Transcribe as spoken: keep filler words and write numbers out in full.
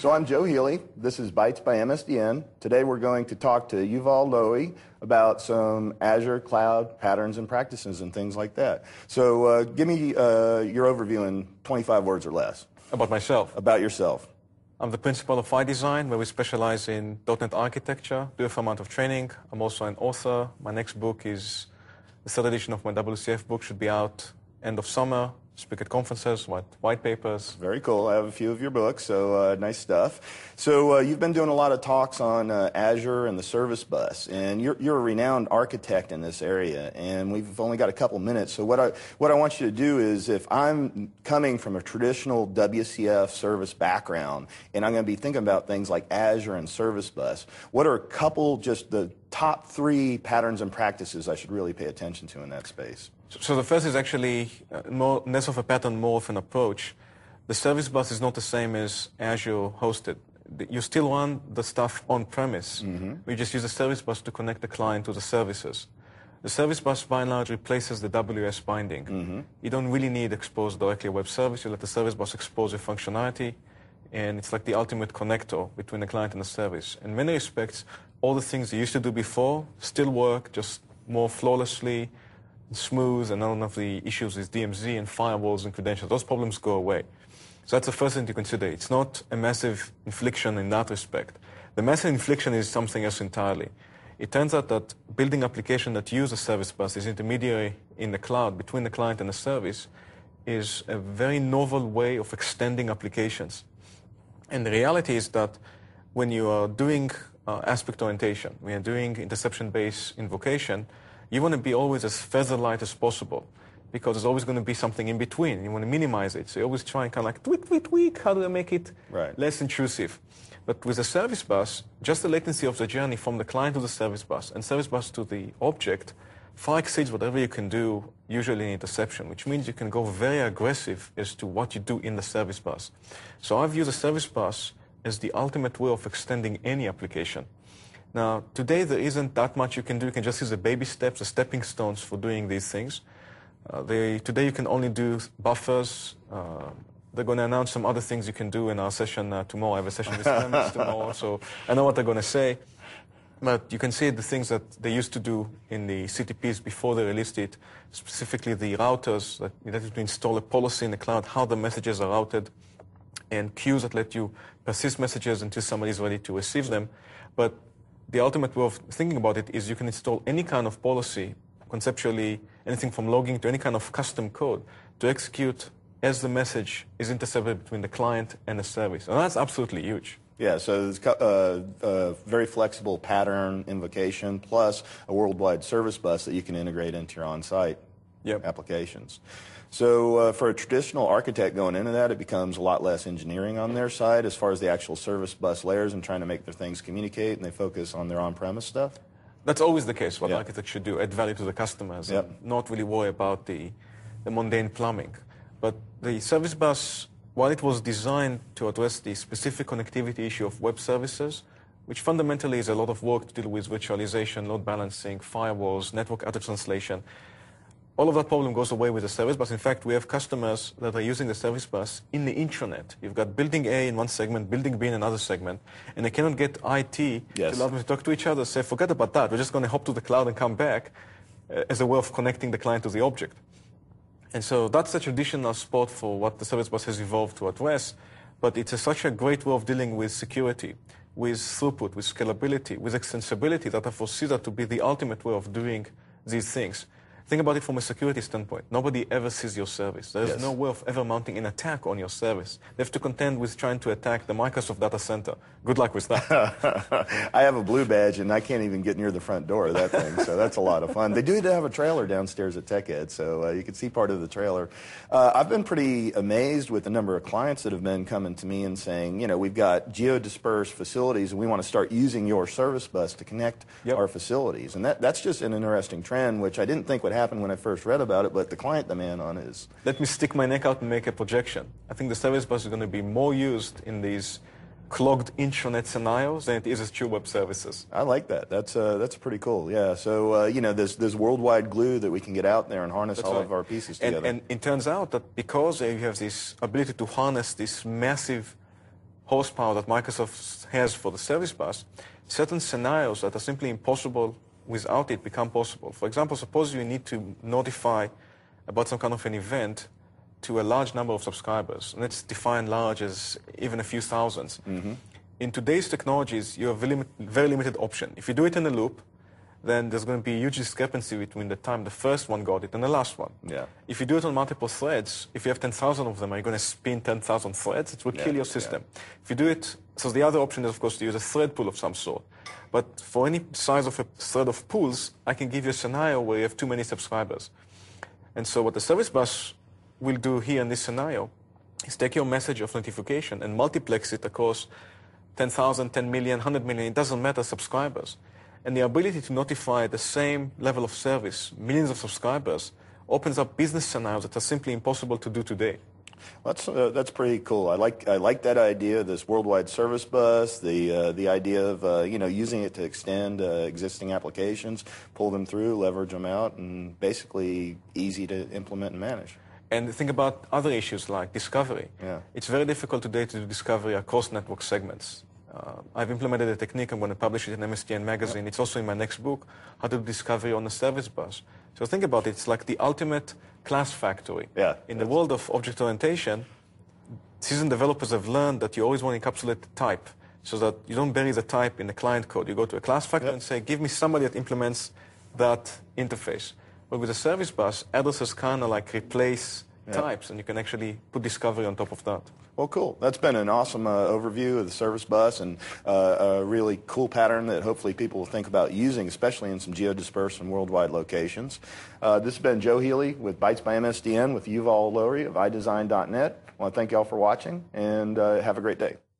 So I'm Joe Healy. This is Bytes by M S D N. Today we're going to talk to Yuval Lowy about some Azure cloud patterns and practices and things like that. So uh, give me uh, your overview in twenty-five words or less. About myself? About yourself. I'm the principal of iDesign, where we specialize in dot net architecture, do a fair amount of training. I'm also an author. My next book is the third edition of my W C F book, should be out end of summer. Speak at conferences, white, white papers. Very cool. I have a few of your books, so uh, nice stuff. So uh, you've been doing a lot of talks on uh, Azure and the Service Bus, and you're, you're a renowned architect in this area, and we've only got a couple minutes. So what I, what I want you to do is, if I'm coming from a traditional W C F service background, and I'm going to be thinking about things like Azure and Service Bus, what are a couple, just the top three patterns and practices I should really pay attention to in that space? So the first is actually uh, more, less of a pattern, more of an approach. The Service Bus is not the same as Azure hosted. You still run the stuff on-premise. Mm-hmm. We just use the Service Bus to connect the client to the services. The Service Bus, by and large, replaces the W S binding. Mm-hmm. You don't really need expose directly a web service. You let the Service Bus expose your functionality, and it's like the ultimate connector between the client and the service. In many respects, all the things you used to do before still work, just more flawlessly, smooth, and none of the issues with D M Z and firewalls and credentials. Those problems go away. So that's the first thing to consider. It's not a massive infliction in that respect. The massive infliction is something else entirely. It turns out that building applications that use a service bus as intermediary in the cloud between the client and the service is a very novel way of extending applications. And the reality is that when you are doing uh, aspect orientation, when you're doing interception-based invocation, you want to be always as feather light as possible, because there's always going to be something in between. You want to minimize it. So you always try and kind of like tweak, tweak, tweak. How do I make it right. less intrusive? But with a service bus, just the latency of the journey from the client to the service bus and service bus to the object far exceeds whatever you can do usually in interception, which means you can go very aggressive as to what you do in the service bus. So I've used a service bus as the ultimate way of extending any application. Now, today there isn't that much you can do. You can just use the baby steps, the stepping stones for doing these things. Uh, they, today you can only do buffers. Uh, they're going to announce some other things you can do in our session uh, tomorrow. I have a session with Clemens tomorrow, so I know what they're going to say. But you can see the things that they used to do in the C T Ps before they released it, specifically the routers that you have to install a policy in the cloud, how the messages are routed, and queues that let you persist messages until somebody is ready to receive them. But the ultimate way of thinking about it is you can install any kind of policy, conceptually, anything from logging to any kind of custom code, to execute as the message is intercepted between the client and the service. And that's absolutely huge. Yeah, so it's a uh, uh, very flexible pattern invocation plus a worldwide service bus that you can integrate into your on-site yep. applications. So uh, for a traditional architect going into that, it becomes a lot less engineering on their side as far as the actual service bus layers and trying to make their things communicate, and they focus on their on-premise stuff? That's always the case, what yep. architects should do, add value to the customers yep. and not really worry about the, the mundane plumbing. But the service bus, while it was designed to address the specific connectivity issue of web services, which fundamentally is a lot of work to deal with virtualization, load balancing, firewalls, network auto translation, all of that problem goes away with the service bus. In fact, we have customers that are using the service bus in the intranet. You've got building A in one segment, building B in another segment, and they cannot get I T yes. to allow them to talk to each other, say, forget about that, we're just going to hop to the cloud and come back uh, as a way of connecting the client to the object. And so that's a traditional spot for what the service bus has evolved to address, but it's a, such a great way of dealing with security, with throughput, with scalability, with extensibility, that I foresee that to be the ultimate way of doing these things. Think about it from a security standpoint. Nobody ever sees your service. There's yes. no way of ever mounting an attack on your service. They have to contend with trying to attack the Microsoft data center. Good luck with that. I have a blue badge, and I can't even get near the front door of that thing, so that's a lot of fun. They do have a trailer downstairs at TechEd, so uh, you can see part of the trailer. Uh, I've been pretty amazed with the number of clients that have been coming to me and saying, you know, we've got geo-dispersed facilities, and we want to start using your service bus to connect yep. our facilities. And that, that's just an interesting trend, which I didn't think would happen when I first read about it, but the client demand on it is... Let me stick my neck out and make a projection. I think the service bus is going to be more used in these clogged intranet scenarios than it is as true web services. I like that. That's uh, that's pretty cool. Yeah. So uh, you know, there's there's worldwide glue that we can get out there and harness That's all right. of our pieces and, together. And it turns out that because you have this ability to harness this massive horsepower that Microsoft has for the service bus, certain scenarios that are simply impossible without it become possible. For example, suppose you need to notify about some kind of an event to a large number of subscribers. Let's define large as even a few thousands. Mm-hmm. In today's technologies, you have a limit, very limited option. If you do it in a loop, then there's going to be a huge discrepancy between the time the first one got it and the last one. Yeah. If you do it on multiple threads, if you have ten thousand of them, are you going to spin ten thousand threads? It will Yeah, kill your system. yeah. If you do it, so the other option is, of course, to use a thread pool of some sort. But for any size of a thread of pools, I can give you a scenario where you have too many subscribers. And so what the service bus will do here in this scenario is take your message of notification and multiplex it across ten thousand, ten million, one hundred million, it doesn't matter, subscribers. And the ability to notify the same level of service, millions of subscribers, opens up business scenarios that are simply impossible to do today. That's uh, that's pretty cool. I like I like that idea, this worldwide service bus, the uh, the idea of uh, you know using it to extend uh, existing applications, pull them through, leverage them out, and basically easy to implement and manage. And think about other issues like discovery. Yeah. It's very difficult today to do discovery across network segments. Uh, I've implemented a technique. I'm going to publish it in M S T N magazine. It's also in my next book, How to Do Discovery on a Service Bus. So think about it. It's like the ultimate class factory. Yeah, in the world of object orientation, seasoned developers have learned that you always want to encapsulate the type so that you don't bury the type in the client code. You go to a class factory Yep. and say, give me somebody that implements that interface. But with a service bus, addresses kind of like replace Yep. types, and you can actually put discovery on top of that. Well, cool. That's been an awesome uh, overview of the service bus and uh, a really cool pattern that hopefully people will think about using, especially in some geodispersed and worldwide locations. Uh, this has been Joe Healy with Bytes by M S D N with Yuval Lowry of i design dot net. I want to thank you all for watching, and uh, have a great day.